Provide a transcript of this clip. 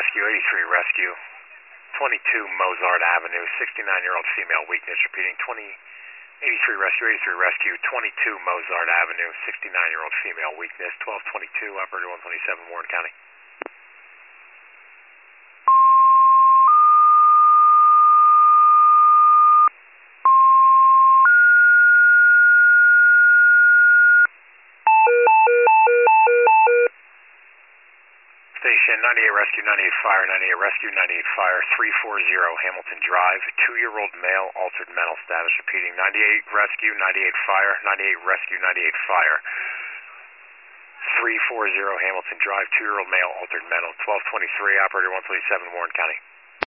Rescue, 83 Rescue, 22 Mozart Avenue, 69-year-old female, weakness, repeating 83 Rescue, 83 Rescue, 22 Mozart Avenue, 69-year-old female, weakness, 1222, operator 127, Warren County. Station 98 Rescue, 98 Fire, 98 Rescue, 98 Fire, 340 Hamilton Drive, 2-year-old male, altered mental status, repeating 98 Rescue, 98 Fire, 98 Rescue, 98 Fire, 340 Hamilton Drive, 2-year-old male, altered mental, 1223, operator 127, Warren County.